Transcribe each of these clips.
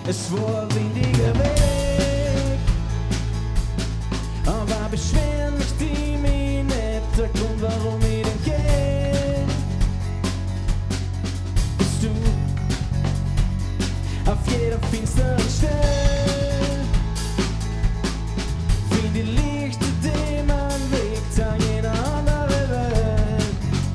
Es war ein windiger Weg, aber beschweren mich die mich nicht, der Grund, warum ich denn geh. Bist du auf jeder finsteren Stelle, wie die Lichter, die man legt an jener andere Welt.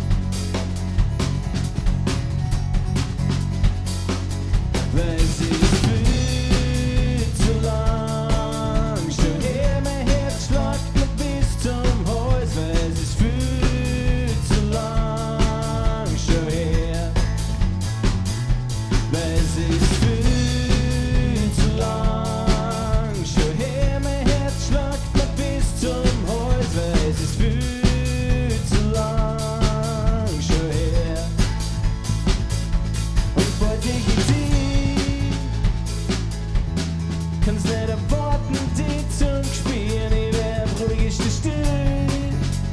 Weil sie viel zu lang schon her, mein Herz schlagt mir bis zum Hals, weil sie viel zu lang schon her, weil sie viel zu lang schon her, mein Herz schlagt mir bis zum Hals, weil sie viel zu lang schon her. Und bald ich kann's nicht erwarten, die zum Spielen, ich werd ruhig still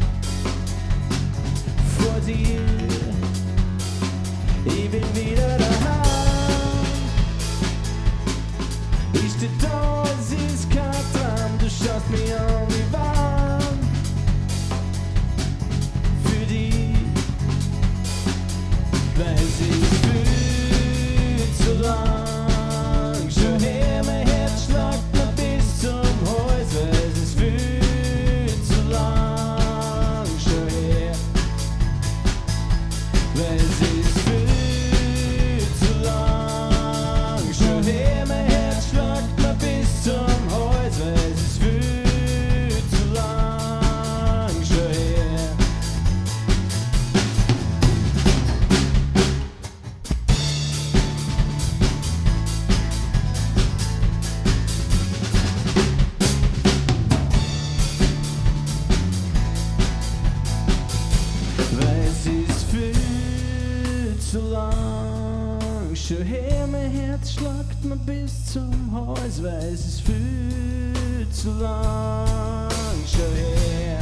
vor dir. Ich bin wieder daheim, ich steh da, es ist kein Traum, du schaust mich an wie warm für dich, weil sie viel zu lang schon her, mein Herz schlagt mir bis zum Hals, weil es ist viel zu lang schon her, weil es ist viel zu lang schon her, mein Herz schlagt mir bis zum Hals, weil es ist viel zu lang schon her. Weil es ist viel zu lang schon her, mein Herz schlagt mir bis zum Hals, weil es ist viel zu lang schon her.